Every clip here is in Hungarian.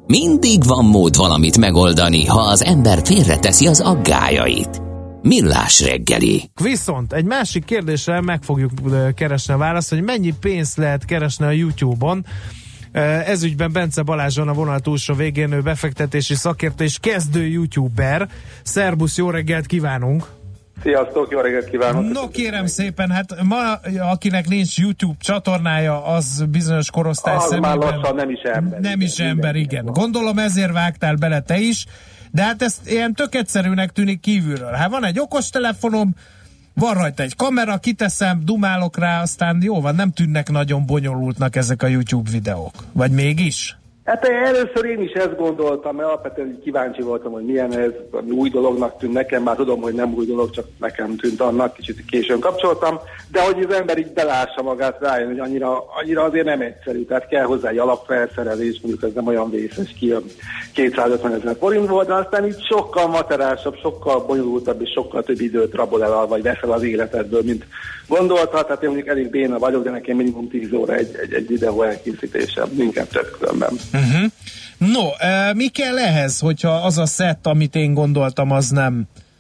Mindig van mód valamit megoldani, ha az ember félreteszi az aggályait. Millás reggeli. Viszont egy másik kérdésre meg fogjuk keresni a választ, hogy mennyi pénzt lehet keresni a YouTube-on. Ezügyben Bence Balázs van a vonal túlsó végén, ő befektetési szakértő és kezdő YouTuber. Szerbusz, jó reggelt kívánunk! Sziasztok, jó reggelt kívánok! No kérem szépen, hát ma akinek nincs YouTube csatornája, az bizonyos korosztály szemében... már lassan nem is ember. Nem is ember, igen. Gondolom ezért vágtál bele te is, de hát ez ilyen tök egyszerűnek tűnik kívülről. Hát van egy okostelefonom, van rajta egy kamera, kiteszem, dumálok rá, aztán jó van, nem tűnnek nagyon bonyolultnak ezek a YouTube videók. Vagy mégis? Hát először én is ezt gondoltam, mert alapvetően kíváncsi voltam, hogy milyen ez, ami új dolognak tűnt nekem, már tudom, hogy nem új dolog, csak nekem tűnt annak, kicsit későn kapcsoltam, de hogy az ember így belássa magát, rájön, hogy annyira azért nem egyszerű, tehát kell hozzá egy alapfelszerelés, mondjuk ez nem olyan vészes ki, 250 000 forint volt, de aztán így sokkal materiálisabb, sokkal bonyolultabb és sokkal több időt rabol el, vagy veszel az életedből, mint gondoltad, tehát én mondjuk elég béna vagyok, de nekem minimum 10 óra egy videó elkészítése, inkább több különben. Uh-huh. No, mi kell ehhez, hogyha az a szett, amit én gondoltam, az nem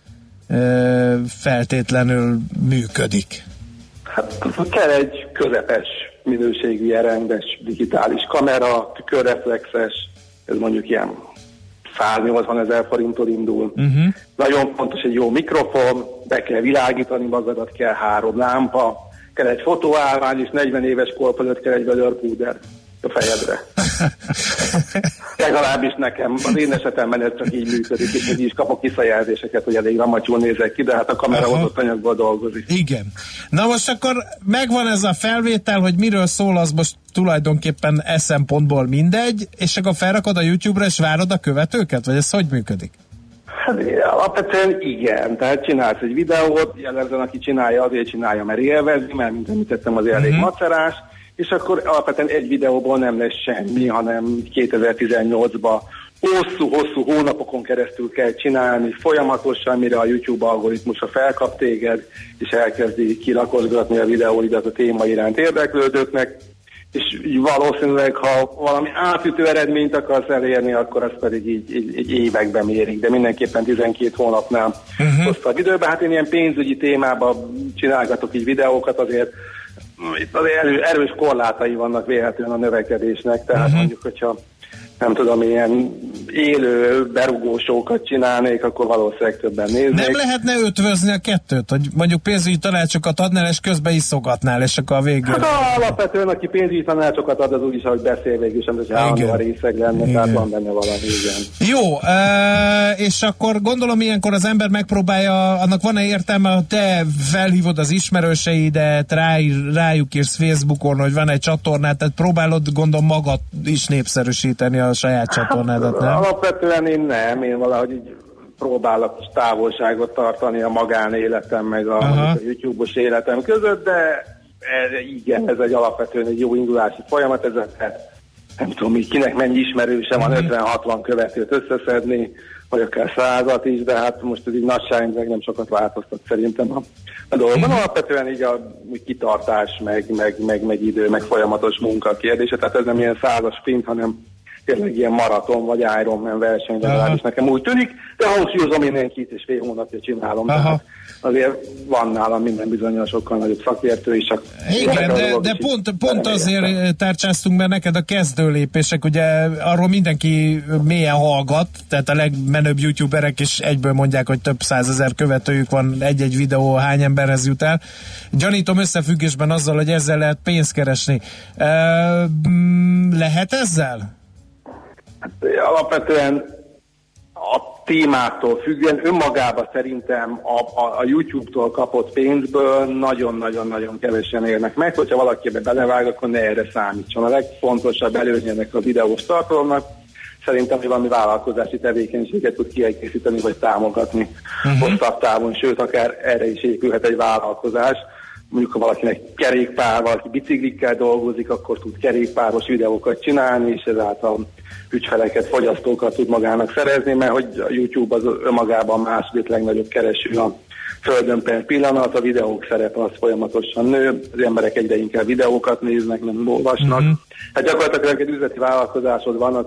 feltétlenül működik? Hát kell egy közepes minőségű, rendes digitális kamera, tükörreflexes, ez mondjuk ilyen 180 000 forinttól indul. Uh-huh. Nagyon fontos egy jó mikrofon, be kell világítani magadat, kell 3 lámpa, kell egy fotóállvány, és 40 éves kor fölött kell egy vödörpúder a fejedre. Legalábbis nekem, az én esetemben ez csak így működik, és így is kapok visszajelzéseket, hogy elég ramatyul nézek ki, de hát a kamera hozott anyagból dolgozik. Igen. Na most akkor megvan ez a felvétel, hogy miről szól, az most tulajdonképpen szempontból mindegy, és akkor felrakod a YouTube-ra, és várod a követőket? Vagy ez hogy működik? Hát alapvetően igen, tehát csinálsz egy videót, jellemzően aki csinálja, azért csinálja, mert élvezi, mert mint említettem, az elég macerás, és akkor alapvetően egy videóból nem lesz semmi, hanem 2018-ban hosszú hónapokon keresztül kell csinálni, folyamatosan, mire a YouTube algoritmusa felkap téged, és elkezdi kirakosgatni a videóidat a téma iránt érdeklődőknek, és valószínűleg, ha valami átütő eredményt akarsz elérni, akkor azt pedig így években mérik, de mindenképpen 12 hónapnál hosszabb időben. Hát én ilyen pénzügyi témában csinálgatok így videókat, azért itt az erős korlátai vannak véletlenül a növekedésnek, tehát mondjuk, hogyha nem tudom, ilyen élő berugósókat csinálnék, akkor valószínűleg többen néznék. Nem lehetne ötvözni a kettőt, hogy mondjuk pénzügyi tanácsokat adnál, és közben iszogatnál, és akkor a végül... Hát alapvetően, aki pénzügyi tanácsokat ad, az úgyis, ahogy beszél végül sem, hogy állandóan részeg lenne, tehát van benne valami, igen. Jó, és akkor gondolom ilyenkor az ember megpróbálja, annak van-e értelme, hogy te felhívod az ismerőseidet, rájuk írsz Facebookon, hogy van egy csatornát, tehát próbálod, gondolom, magad is népszerűsíteni a saját csatornádat, nem? Alapvetően én nem, én valahogy így próbálok távolságot tartani a magánéletem meg a YouTube-os életem között, de igen, ez egy alapvetően egy jó indulási folyamat, ezeket nem tudom, kinek mennyi ismerőse van, 50-60 követőt összeszedni, vagy akár 100-at is, de hát most ez így nagyságrendileg nem sokat változtat szerintem a dolgban. Alapvetően így a kitartás, meg idő, meg folyamatos munka kérdése, tehát ez nem ilyen 100-as sprint, hanem tényleg ilyen maraton vagy Ironman verseny, legalábbis nekem úgy tűnik, de hangsúlyozom, én 2,5 hónapja csinálom, tehát azért van nálam minden bizonyan sokkal nagyobb szakértő is. Igen, de pont azért tárcsáztunk, mert neked a kezdő lépések, ugye arról mindenki mélyen hallgat, tehát a legmenőbb youtuberek is egyből mondják, hogy több 100 000 követőjük van, egy-egy videó hány emberhez jut el. Gyanítom összefüggésben azzal, hogy ezzel lehet pénzt keresni. Lehet ezzel? Alapvetően a témától függően önmagában szerintem a YouTube-tól kapott pénzből nagyon-nagyon-nagyon kevesen érnek meg, hogyha valaki ebbe belevág, akkor ne erre számítson. A legfontosabb előnye a videós tartalomnak szerintem, hogy valami vállalkozási tevékenységet tud kiegészíteni, vagy támogatni hosszabb távon, sőt, akár erre is épülhet egy vállalkozás. Mondjuk, ha valakinek kerékpár, valaki biciklikkel dolgozik, akkor tud kerékpáros videókat csinálni, és ezáltal ügyfeleket, fogyasztókat tud magának szerezni, mert hogy a YouTube az önmagában második legnagyobb kereső a Földön per pillanat, a videók szerepe az folyamatosan nő, az emberek egyre inkább videókat néznek, nem olvasnak. Hát gyakorlatilag egy üzleti vállalkozásod van, akkor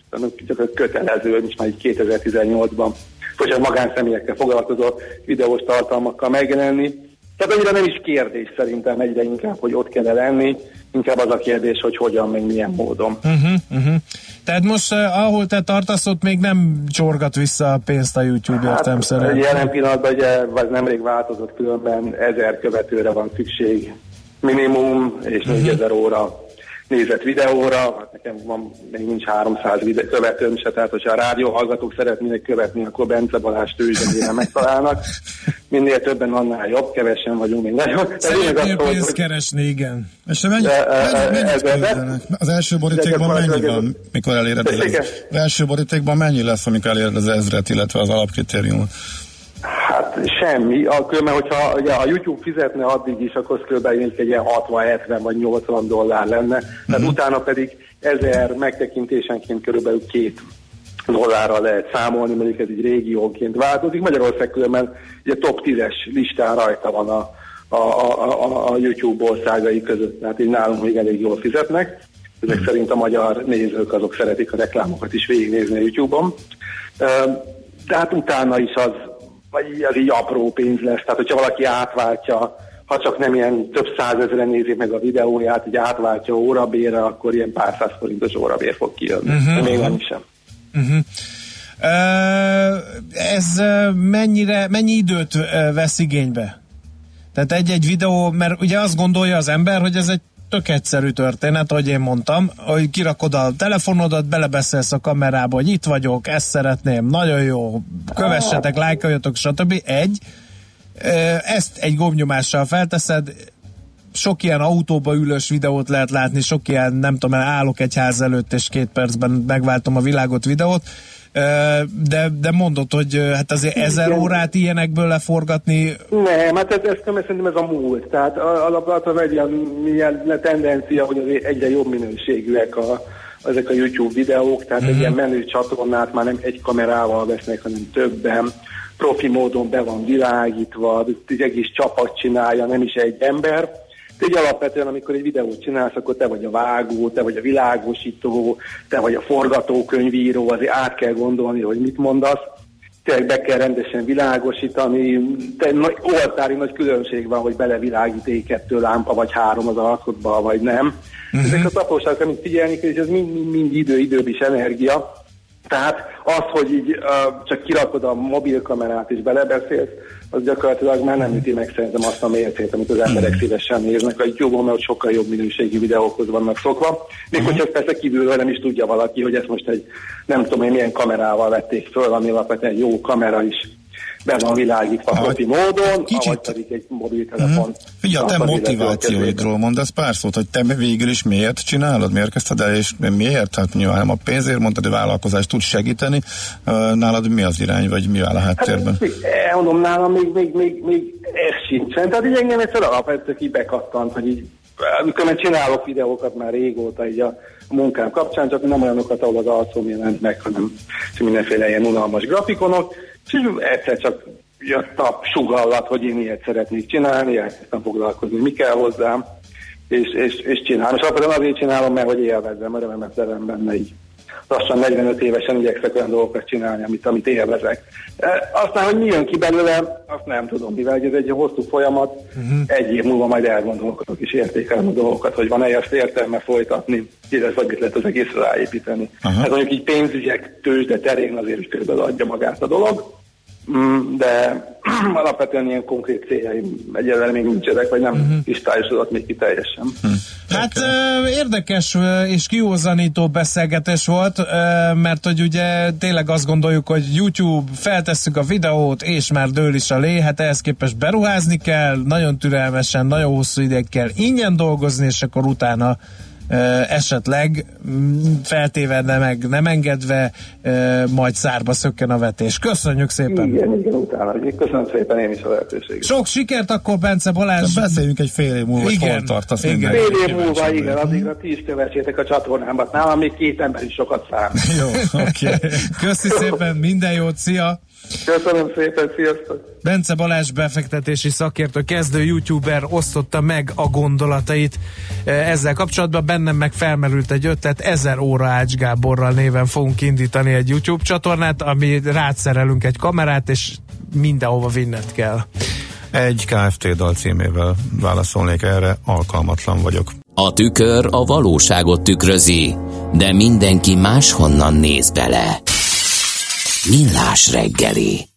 csak kötelező, és már így 2018-ban hogy a magánszemélyekkel foglalkozó videós tartalmakkal megjelenni. Tehát annyira nem is kérdés szerintem egyre inkább, hogy ott kell lenni, inkább az a kérdés, hogy hogyan, meg milyen módon. Tehát most ahol te tartasz, ott még nem csorgat vissza a pénzt a YouTube, értem szerint. Jelen pillanatban ugye, vagy nemrég változott, különben 1000 követőre van szükség minimum, és 4000 óra nézett videóra, hát nekem van, még nincs 300 követőm se, tehát hogyha a rádióhallgatók szeretnének követni, akkor Bence Balázs tőzsdén megtalálnak. Minél többen, annál jobb, kevesen vagyunk még nagyon. Szeretnél pénzt keresni, igen. És mennyit küldenek? Az első borítékban mennyi van, mikor eléred az első borítékban mennyi lesz, amikor eléred az 1000-et, illetve az alapkritériumot? Hát semmi. Különben, hogyha ugye a YouTube fizetne addig is, akkor kb. Egy ilyen 60, 70 vagy 80 dollár lenne. Tehát utána pedig 1000 megtekintésenként körülbelül $2 lehet számolni, mondjuk ez így régiónként változik. Magyarország különben ugye top 10-es listán rajta van a YouTube országai között, tehát így nálunk még elég jól fizetnek. Ezek szerint a magyar nézők azok szeretik a reklámokat is végignézni a YouTube-on. De hát utána is az így apró pénz lesz, tehát hogyha valaki átváltja, ha csak nem ilyen több százezren nézik meg a videóját, hogy átváltja órabérre, akkor ilyen pár száz forintos órabér fog kijönni. Még nem sem. Ez mennyi időt vesz igénybe? Tehát egy videó, mert ugye azt gondolja az ember, hogy ez egy tök egyszerű történet, ahogy én mondtam, hogy kirakod a telefonodat, belebeszélsz a kamerába, hogy itt vagyok, ezt szeretném, nagyon jó, kövessetek, lájkoljatok, stb. Ezt egy gombnyomással felteszed, sok ilyen autóba ülős videót lehet látni, sok ilyen, nem tudom, állok egy ház előtt, és 2 percben megváltom a világot videót, de mondod, hogy hát azért 1000 órát ilyenekből leforgatni. Nem, hát szerintem ez a múlt. Tehát alapvetően egy ilyen tendencia, hogy azért egyre jobb minőségűek ezek a YouTube videók, tehát egy ilyen menő csatornát már nem egy kamerával vesznek, hanem többen. Profi módon be van világítva, egy egész csapat csinálja, nem is egy ember. De így alapvetően, amikor egy videót csinálsz, akkor te vagy a vágó, te vagy a világosító, te vagy a forgatókönyvíró, azért át kell gondolni, hogy mit mondasz. Tényleg be kell rendesen világosítani. Oltári nagy különbség van, hogy belevilágít 2 lámpa, vagy 3 az alkotba, vagy nem. Ezek a apróságok, amit figyelni kell, és ez mind időbb is energia. Tehát az, hogy így csak kirakod a mobilkamerát és belebeszélsz, az gyakorlatilag már nem üti meg szerintem azt a mércét, amit az emberek szívesen néznek a YouTube-on, mert sokkal jobb minőségű videókhoz vannak szokva. Még hogyha persze kívülről nem is tudja valaki, hogy ezt most egy nem tudom én milyen kamerával vették föl, ami alapvetően egy jó kamera is be van világítva profi módon, avagy pedig egy mobiltelefon. Figyelj, te motivációidról mondasz pár szót, hogy te végül is miért csinálod, miért kezdted el, és miért? Hát nyilván nem a pénzért mondtad, hogy vállalkozás tud segíteni. Nálad mi az irány, vagy mi áll a háttérben? Hát, elmondom, nálam még ez sincsen. Tehát így engem egyszer alapvetően így bekattant, hogy így, amikor már csinálok videókat már régóta így a munkám kapcsán, csak nem olyanokat, ahol az arcom jelent meg, hanem mindenféle ilyen unalmas grafikonok. És egyszer csak jött a sugallat, hogy én ilyet szeretnék csinálni, elkezdtem foglalkozni, mi kell hozzám, és csinálom. És alapvetően azért csinálom, mert hogy élvezzem, örömemet levem benne így. Lassan 45 évesen igyekszek olyan dolgokat csinálni, amit élvezek. Aztán, hogy mi jön ki belőle, azt nem tudom, mivel ez egy hosszú folyamat, 1 év múlva majd elgondolkodok és értékelem a dolgokat, hogy van-e ezt értelme folytatni, illetve vagy lehet az egészre ráépíteni. Hát mondjuk így pénzügyek, tőzsde terén azért körülbelül adja magát a dolog, de alapvetően ilyen konkrét céljaim egyelőre még nincsenek, vagy nem kristályosodott még ki teljesen. Hát érdekes és kiózanító beszélgetés volt, mert hogy ugye tényleg azt gondoljuk, hogy YouTube, feltesszük a videót, és már dől is a lé, hát ehhez képest beruházni kell, nagyon türelmesen, nagyon hosszú ideig kell ingyen dolgozni, és akkor utána esetleg feltéve, de meg nem engedve, majd szárba szökken a vetés. Köszönjük szépen! Igen, utána. Köszönöm szépen én is a lehetőséget. Sok sikert akkor, Bence Balázs! Beszéljünk egy fél év múlva, hogy hol tartasz minden. Fél év múlva, igen, addigra ti is kövessétek a csatornámat. Nálam még 2 ember is sokat számít. Jó, oké. Köszi szépen, minden jót, szia! Köszönöm szépen, sziasztok! Bence Balázs befektetési szakértő, kezdő youtuber osztotta meg a gondolatait ezzel kapcsolatban. Bennem meg felmerült egy ötlet, 1000 óra Ács Gáborral néven fogunk indítani egy YouTube csatornát, ami rátszerelünk egy kamerát, és mindenhova vinned kell. Egy Kft. Dal címével válaszolnék erre, alkalmatlan vagyok. A tükör a valóságot tükrözi, de mindenki máshonnan néz bele. Millás reggeli.